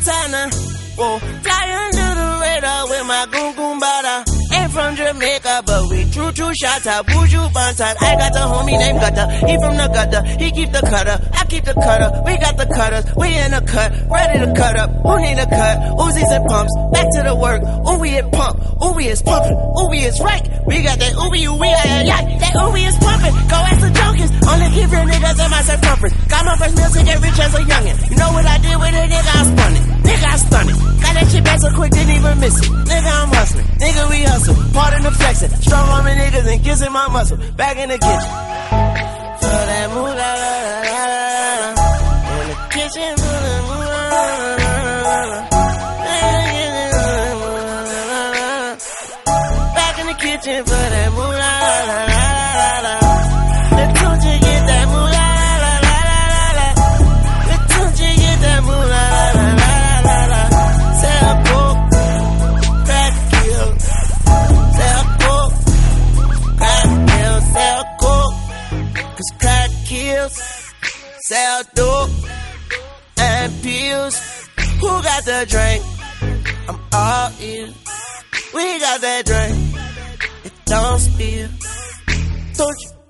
Montana. Whoa, fly under the radar with my goon goon bada. Ain't from Jamaica, but we true shots out. Buju Banton. I got the homie named Gutter. He from the gutter. He keep the cutter. I keep the cutter. We got the cutters. We in the cut. Ready to cut up. Who need a cut? Uzis and pumps. Back to the work. Ooh, we is pump. Ooh, we is pumping. Ooh, we is right. We got that ooh, we that ooh, we is pumping. Go ask the junkies. Only keep real niggas in my circumference. Got my first meal to get rich as a youngin'. You know what I did with it, nigga? I spun it. Nigga, I stun it. Got that shit back so quick, didn't even miss it. Nigga, I'm hustling. Nigga, we hustle. Pardon the flexing. Strong arming niggas and kissing my muscle. Back in the kitchen. For that moolah, la, la, la, la. In the kitchen, for that moolah, la, la, la, la. Back in the kitchen for that moolah, la, la, la, la, la. Let Tunchi get that moolah, la, la, la, la, la. Let Tunchi get that moolah, la, la, la, la, la. Sell coke, crack kill. Sell coke, crack kill. Sell coke, 'cause crack kills. Sell dope and pills. Who got the drink? I'm all ears. We got that drink. It don't spill. Don't you?